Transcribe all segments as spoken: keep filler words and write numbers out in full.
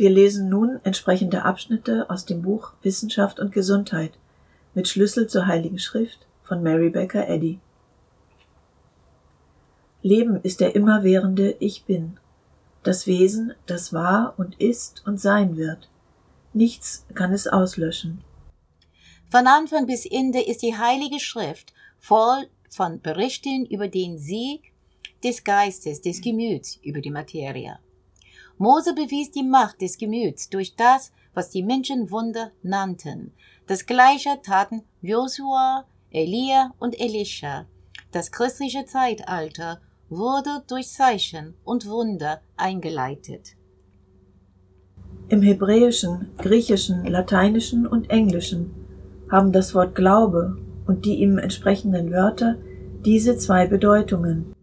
Wir lesen nun entsprechende Abschnitte aus dem Buch Wissenschaft und Gesundheit mit Schlüssel zur Heiligen Schrift von Mary Baker Eddy. Leben ist der immerwährende Ich Bin, das Wesen, das war und ist und sein wird. Nichts kann es auslöschen. Von Anfang bis Ende ist die Heilige Schrift voll von Berichten über den Sieg des Geistes, des Gemüts über die Materie. Mose bewies die Macht des Gemüts durch das, was die Menschen Wunder nannten. Das Gleiche taten Josua, Elia und Elisha. Das christliche Zeitalter wurde durch Zeichen und Wunder eingeleitet. Im Hebräischen, Griechischen, Lateinischen und Englischen haben das Wort Glaube und die ihm entsprechenden Wörter diese zwei Bedeutungen: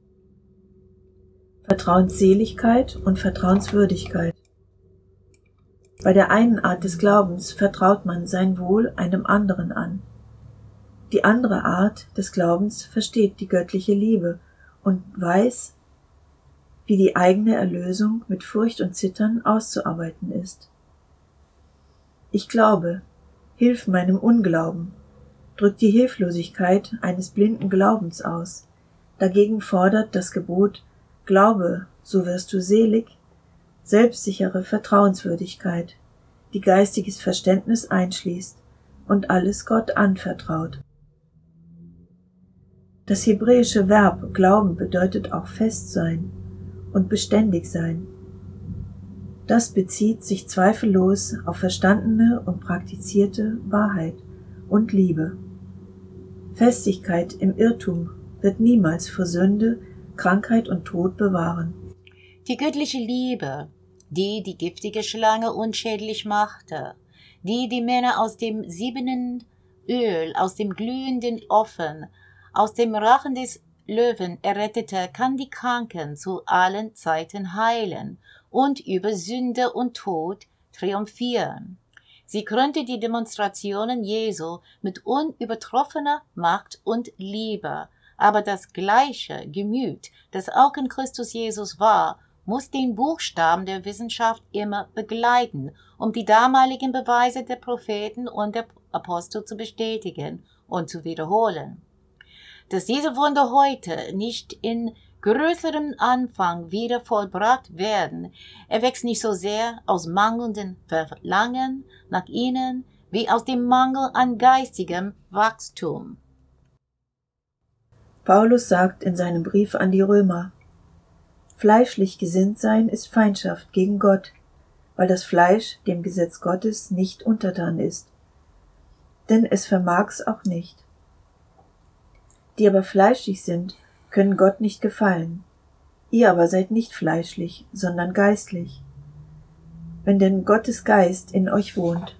Vertrauensseligkeit und Vertrauenswürdigkeit. Bei der einen Art des Glaubens vertraut man sein Wohl einem anderen an. Die andere Art des Glaubens versteht die göttliche Liebe und weiß, wie die eigene Erlösung mit Furcht und Zittern auszuarbeiten ist. Ich glaube, hilf meinem Unglauben, drückt die Hilflosigkeit eines blinden Glaubens aus. Dagegen fordert das Gebot Glaube, so wirst du selig, selbstsichere Vertrauenswürdigkeit, die geistiges Verständnis einschließt und alles Gott anvertraut. Das hebräische Verb Glauben bedeutet auch fest sein und beständig sein. Das bezieht sich zweifellos auf verstandene und praktizierte Wahrheit und Liebe. Festigkeit im Irrtum wird niemals vor Sünde, Krankheit und Tod bewahren. Die göttliche Liebe, die die giftige Schlange unschädlich machte, die die Männer aus dem siebenten Öl, aus dem glühenden Ofen, aus dem Rachen des Löwen errettete, kann die Kranken zu allen Zeiten heilen und über Sünde und Tod triumphieren. Sie krönte die Demonstrationen Jesu mit unübertroffener Macht und Liebe, aber das gleiche Gemüt, das auch in Christus Jesus war, muss den Buchstaben der Wissenschaft immer begleiten, um die damaligen Beweise der Propheten und der Apostel zu bestätigen und zu wiederholen. Dass diese Wunder heute nicht in größerem Anfang wieder vollbracht werden, erwächst nicht so sehr aus mangelndem Verlangen nach ihnen, wie aus dem Mangel an geistigem Wachstum. Paulus sagt in seinem Brief an die Römer: Fleischlich gesinnt sein ist Feindschaft gegen Gott, weil das Fleisch dem Gesetz Gottes nicht untertan ist. Denn es vermag's auch nicht. Die aber fleischlich sind, können Gott nicht gefallen. Ihr aber seid nicht fleischlich, sondern geistlich. Wenn denn Gottes Geist in euch wohnt.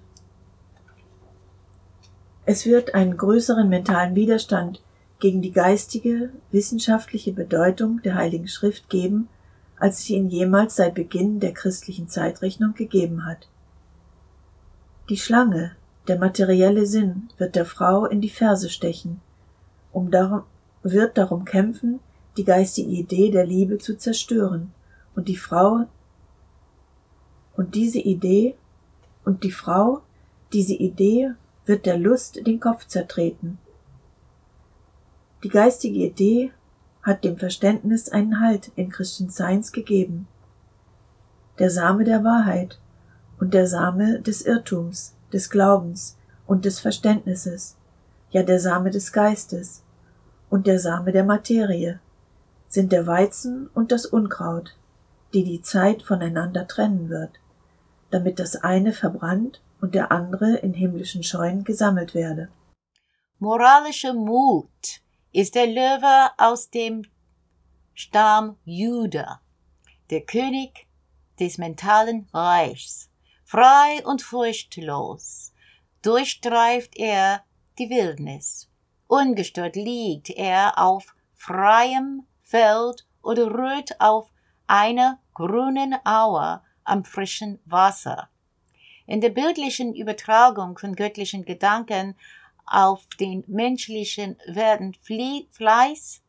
Es wird einen größeren mentalen Widerstand gegen die geistige, wissenschaftliche Bedeutung der Heiligen Schrift geben, als es ihn jemals seit Beginn der christlichen Zeitrechnung gegeben hat. Die Schlange, der materielle Sinn, wird der Frau in die Ferse stechen, um darum, wird darum kämpfen, die geistige Idee der Liebe zu zerstören, und die Frau und diese Idee und die Frau, diese Idee wird der Lust den Kopf zertreten. Die geistige Idee hat dem Verständnis einen Halt in Christian Science gegeben. Der Same der Wahrheit und der Same des Irrtums, des Glaubens und des Verständnisses, ja der Same des Geistes und der Same der Materie, sind der Weizen und das Unkraut, die die Zeit voneinander trennen wird, damit das eine verbrannt und der andere in himmlischen Scheunen gesammelt werde. Moralischer Mut ist der Löwe aus dem Stamm Juda, der König des mentalen Reichs. Frei und furchtlos durchstreift er die Wildnis. Ungestört liegt er auf freiem Feld oder ruht auf einer grünen Aue am frischen Wasser. In der bildlichen Übertragung von göttlichen Gedanken auf den menschlichen werden Fleiß,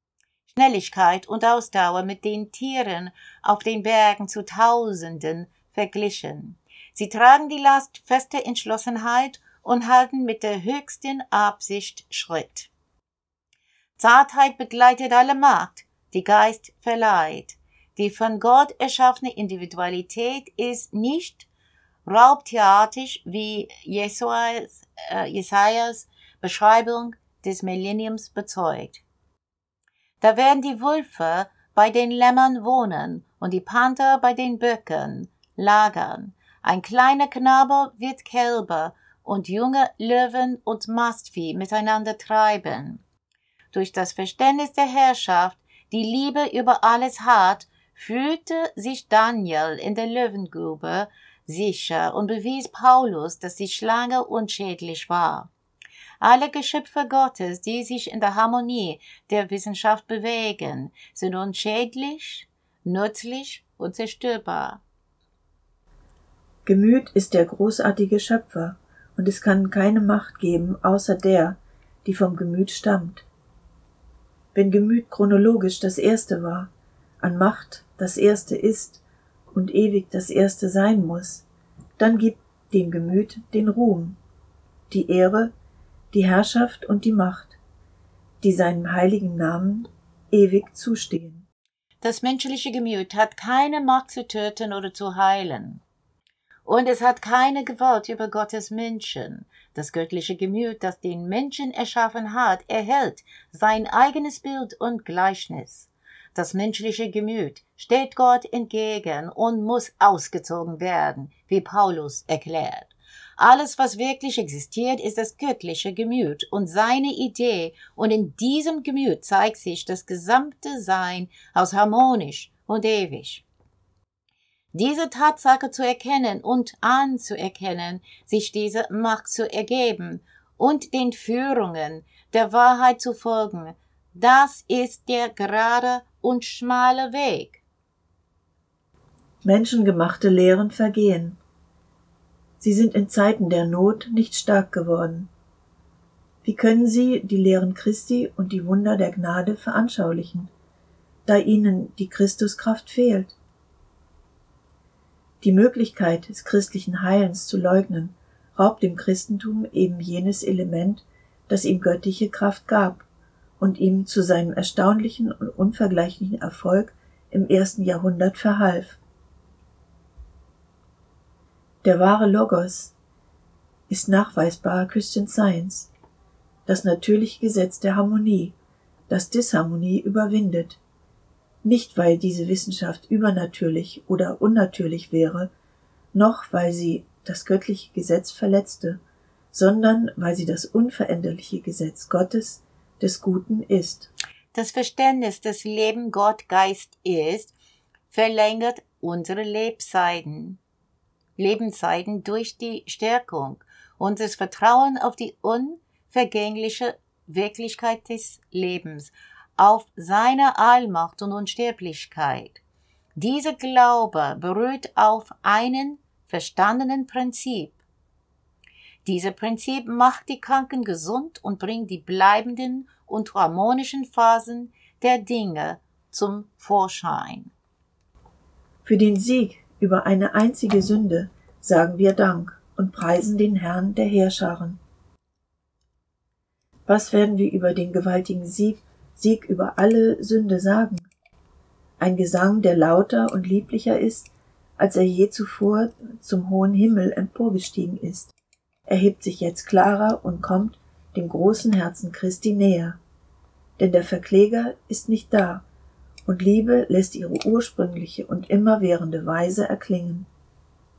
Schnelligkeit und Ausdauer mit den Tieren auf den Bergen zu Tausenden verglichen. Sie tragen die Last fester Entschlossenheit und halten mit der höchsten Absicht Schritt. Zartheit begleitet alle Macht, die Geist verleiht. Die von Gott erschaffene Individualität ist nicht raubtheatisch wie Jesuas, äh, Jesajas Beschreibung des Millenniums bezeugt. Da werden die Wölfe bei den Lämmern wohnen und die Panther bei den Böcken lagern. Ein kleiner Knabe wird Kälber und junge Löwen und Mastvieh miteinander treiben. Durch das Verständnis der Herrschaft, die Liebe über alles hat, fühlte sich Daniel in der Löwengrube sicher und bewies Paulus, dass die Schlange unschädlich war. Alle Geschöpfe Gottes, die sich in der Harmonie der Wissenschaft bewegen, sind unschädlich, nützlich und zerstörbar. Gemüt ist der großartige Schöpfer, und es kann keine Macht geben, außer der, die vom Gemüt stammt. Wenn Gemüt chronologisch das Erste war, an Macht das Erste ist und ewig das Erste sein muss, dann gibt dem Gemüt den Ruhm, die Ehre, die Herrschaft und die Macht, die seinem heiligen Namen ewig zustehen. Das menschliche Gemüt hat keine Macht zu töten oder zu heilen. Und es hat keine Gewalt über Gottes Menschen. Das göttliche Gemüt, das den Menschen erschaffen hat, erhält sein eigenes Bild und Gleichnis. Das menschliche Gemüt steht Gott entgegen und muss ausgezogen werden, wie Paulus erklärt. Alles, was wirklich existiert, ist das göttliche Gemüt und seine Idee, und in diesem Gemüt zeigt sich das gesamte Sein als harmonisch und ewig. Diese Tatsache zu erkennen und anzuerkennen, sich diese Macht zu ergeben und den Führungen der Wahrheit zu folgen, das ist der gerade und schmale Weg. Menschengemachte Lehren vergehen. Sie sind in Zeiten der Not nicht stark geworden. Wie können sie die Lehren Christi und die Wunder der Gnade veranschaulichen, da ihnen die Christuskraft fehlt? Die Möglichkeit des christlichen Heilens zu leugnen, raubt dem Christentum eben jenes Element, das ihm göttliche Kraft gab und ihm zu seinem erstaunlichen und unvergleichlichen Erfolg im ersten Jahrhundert verhalf. Der wahre Logos ist nachweisbarer Christian Science, das natürliche Gesetz der Harmonie, das Disharmonie überwindet, nicht weil diese Wissenschaft übernatürlich oder unnatürlich wäre, noch weil sie das göttliche Gesetz verletzte, sondern weil sie das unveränderliche Gesetz Gottes des Guten ist. Das Verständnis des Leben Gott Geist ist, verlängert unsere Lebzeiten, Lebenszeiten durch die Stärkung unseres Vertrauens auf die unvergängliche Wirklichkeit des Lebens, auf seine Allmacht und Unsterblichkeit. Dieser Glaube beruht auf einem verstandenen Prinzip. Dieses Prinzip macht die Kranken gesund und bringt die bleibenden und harmonischen Phasen der Dinge zum Vorschein. Für den Sieg über eine einzige Sünde sagen wir Dank und preisen den Herrn der Heerscharen. Was werden wir über den gewaltigen Sieg, Sieg über alle Sünde sagen? Ein Gesang, der lauter und lieblicher ist, als er je zuvor zum hohen Himmel emporgestiegen ist. Er hebt sich jetzt klarer und kommt dem großen Herzen Christi näher. Denn der Verkläger ist nicht da, und Liebe lässt ihre ursprüngliche und immerwährende Weise erklingen.